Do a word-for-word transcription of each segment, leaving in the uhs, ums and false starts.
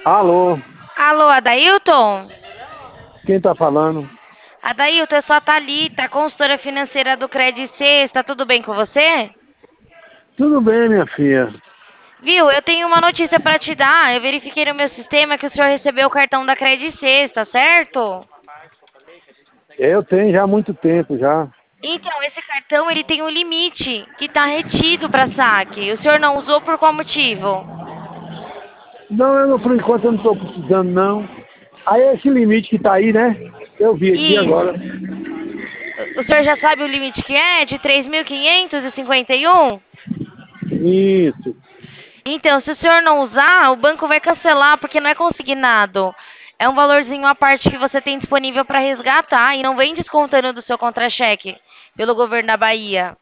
Alô, Alô, Adailton? quem tá falando? Adailton, eu sou a Thalita, consultora financeira do Credit Suisse. Tá tudo bem com você? Tudo bem, minha filha. Viu, eu tenho uma notícia para te dar. Eu verifiquei no meu sistema que o senhor recebeu o cartão da Credit Suisse, tá certo? Eu tenho já há muito tempo já. Então, esse cartão ele tem um limite que está retido para saque. O senhor não usou por qual motivo? Não, eu não, por enquanto eu não tô precisando não. Aí esse limite que tá aí, né? Eu vi aqui agora. Isso. O senhor já sabe o limite que é? De três mil quinhentos e cinquenta e um? Isso. Então, se o senhor não usar, o banco vai cancelar porque não é consignado. É um valorzinho à parte que você tem disponível para resgatar e não vem descontando do seu contra-cheque pelo governo da Bahia.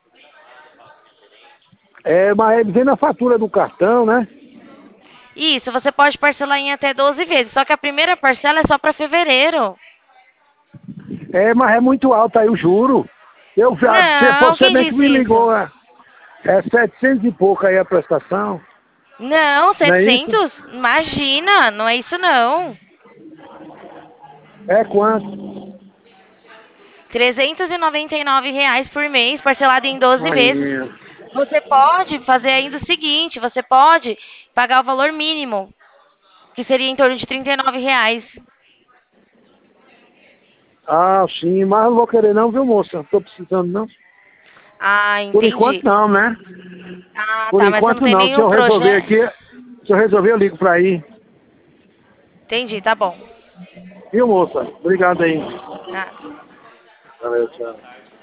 É, mas vem na fatura do cartão, né? Isso, você pode parcelar em até doze vezes, só que a primeira parcela é só para fevereiro. É, mas é muito alto aí o juro. Eu já, se Não, você quem bem que disse me isso? ligou, é, é setecentos e pouco aí a prestação, Não, não é isso? setecentos? Imagina, não é isso não. É quanto? trezentos e noventa e nove reais por mês, parcelado em doze vezes. Aí, Você pode fazer ainda o seguinte, você pode pagar o valor mínimo, que seria em torno de trinta e nove reais. ah, sim, mas não vou querer não, viu, moça? Não tô precisando não. Ah, Por enquanto entendi. não, né? Ah, Por tá, mas você não enquanto tem não. Se nenhum eu resolver projeto. aqui, se eu resolver, eu ligo pra aí. Entendi, tá bom. Viu, moça? Obrigado aí. Nada. Valeu, tchau.